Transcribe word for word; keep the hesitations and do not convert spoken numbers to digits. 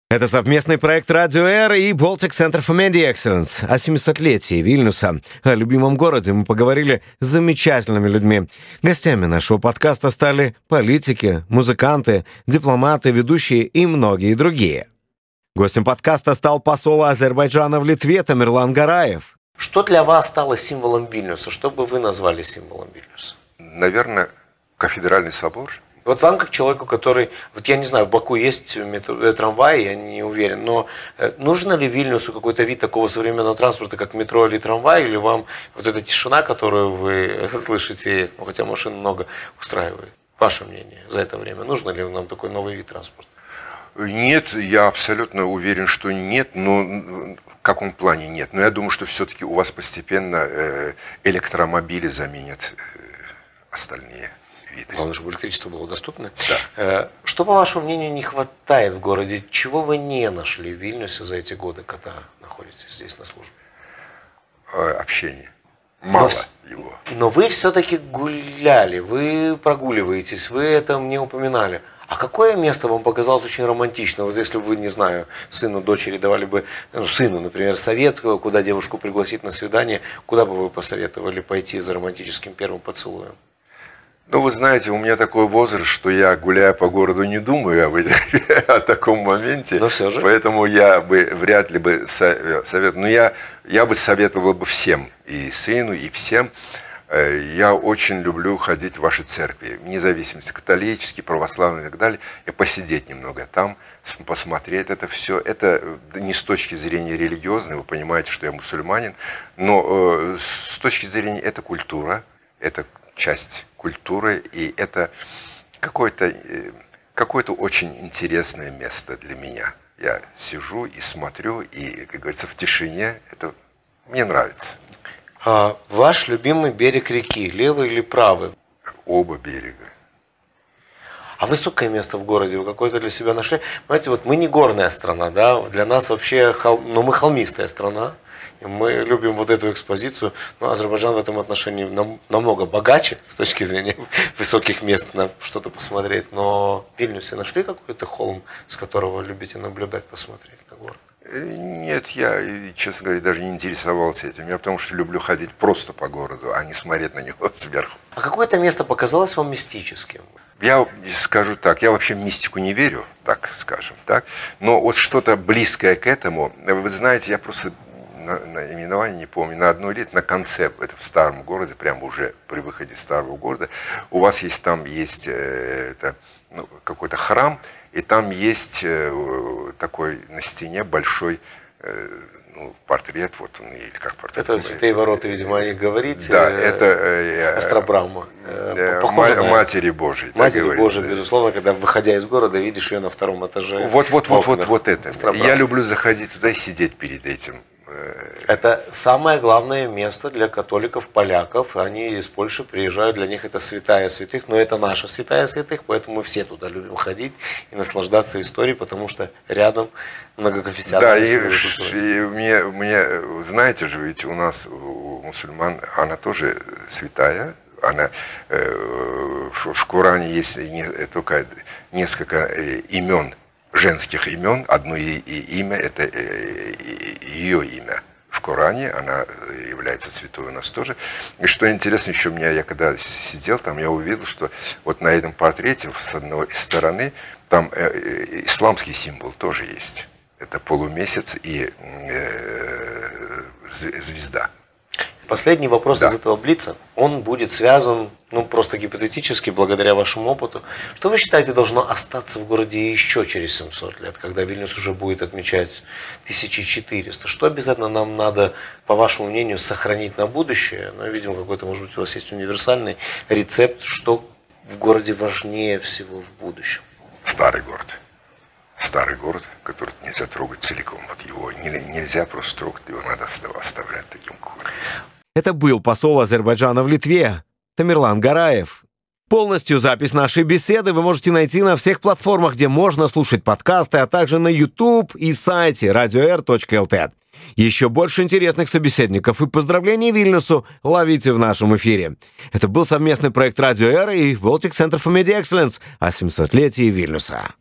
Это совместный проект Радио Эр и Baltic Center for Media Excellence о семисотлетии Вильнюса. О любимом городе мы поговорили с замечательными людьми. Гостями нашего подкаста стали политики, музыканты, дипломаты, ведущие и многие другие. Гостем подкаста стал посол Азербайджана в Литве Тамерлан Гараев. Что для вас стало символом Вильнюса? Что бы вы назвали символом Вильнюса? Наверное, кафедральный собор. Вот вам, как человеку, который, вот я не знаю, в Баку есть метро, трамвай, я не уверен, но нужно ли Вильнюсу какой-то вид такого современного транспорта, как метро или трамвай, или вам вот эта тишина, которую вы слышите, ну, хотя машин много, устраивает? Ваше мнение за это время, нужно ли нам такой новый вид транспорта? Нет, я абсолютно уверен, что нет, но в каком плане нет. Но я думаю, что все-таки у вас постепенно электромобили заменят остальные виды. Главное, чтобы электричество было доступно. Да. Что, по вашему мнению, не хватает в городе? Чего вы не нашли в Вильнюсе за эти годы, когда находитесь здесь на службе? Общение. Мало но, его. Но вы все-таки гуляли, вы прогуливаетесь, вы это мне упоминали. А какое место вам показалось очень романтичным? Вот если бы вы, не знаю, сыну, дочери давали бы, ну, сыну, например, совет, куда девушку пригласить на свидание, куда бы вы посоветовали пойти за романтическим первым поцелуем? Ну, вы знаете, у меня такой возраст, что я, гуляя по городу, не думаю об этих, о таком моменте. Но все же. Поэтому я бы вряд ли бы советовал. Но я, я бы советовал бы всем, и сыну, и всем. Я очень люблю ходить в ваши церкви, вне зависимости, католические, православные и так далее, и посидеть немного там, посмотреть это все. Это не с точки зрения религиозной, вы понимаете, что я мусульманин, но с точки зрения это культура, это часть культуры, и это какое-то какое-то очень интересное место для меня. Я сижу и смотрю, и, как говорится, в тишине. Это мне нравится. А ваш любимый берег реки, левый или правый? Оба берега. А высокое место в городе вы какое-то для себя нашли? Знаете, вот мы не горная страна, да, для нас вообще, хол... но мы холмистая страна. И мы любим вот эту экспозицию, но Азербайджан в этом отношении нам, намного богаче с точки зрения высоких мест на что-то посмотреть. Но в Вильнюсе нашли какой-то холм, с которого вы любите наблюдать, посмотреть на город? Нет, я, честно говоря, даже не интересовался этим. Я потому что люблю ходить просто по городу, а не смотреть на него сверху. А какое-то место показалось вам мистическим? Я скажу так, я вообще в мистику не верю, так скажем, так. Но вот что-то близкое к этому, вы знаете, я просто наименование не помню, на одной лет, на конце, это в старом городе, прямо уже при выходе из старого города, у вас есть там есть это, ну, какой-то храм, и там есть такой на стене большой ну, портрет, вот он, или как портрет. Это святые ворота, видимо, о них говорите. Да, это Астрабрама. Ма- Матери Божией. Матери Божией, безусловно, когда, выходя из города, видишь ее на втором этаже. Вот, вот, вот, вот, вот это. Астрабрама. Я люблю заходить туда и сидеть перед этим. Это самое главное место для католиков, поляков. Они из Польши приезжают, для них это святая святых, но это наша святая святых, поэтому мы все туда любим ходить и наслаждаться историей, потому что рядом многоконфессиональная Да, и, и мне, мне, знаете же, ведь у нас, у мусульман, она тоже святая. Она, э, в, в Коране есть не, только несколько имен, женских имен, одно имя, это ее имя. В Коране она является святой у нас тоже. И что интересно, еще меня, я когда сидел там, я увидел, что вот на этом портрете с одной стороны там э, исламский символ тоже есть. Это полумесяц и э, звезда. Последний вопрос да. из этого блица, он будет связан, ну просто гипотетически, благодаря вашему опыту. Что вы считаете должно остаться в городе еще через семьсот лет, когда Вильнюс уже будет отмечать тысяча четыреста? Что обязательно нам надо, по вашему мнению, сохранить на будущее? Ну, видимо, какой-то, может быть, у вас есть универсальный рецепт, что в городе важнее всего в будущем? Старый город. Старый город, который нельзя трогать целиком. Вот его нельзя просто трогать, его надо оставлять таким, какой он есть. Это был посол Азербайджана в Литве Тамерлан Гараев. Полностью запись нашей беседы вы можете найти на всех платформах, где можно слушать подкасты, а также на YouTube и сайте радио эр точка эл ти. Еще больше интересных собеседников и поздравлений Вильнюсу ловите в нашем эфире. Это был совместный проект Радио Эр и Baltic Center for Media Excellence о семисотлетии Вильнюса.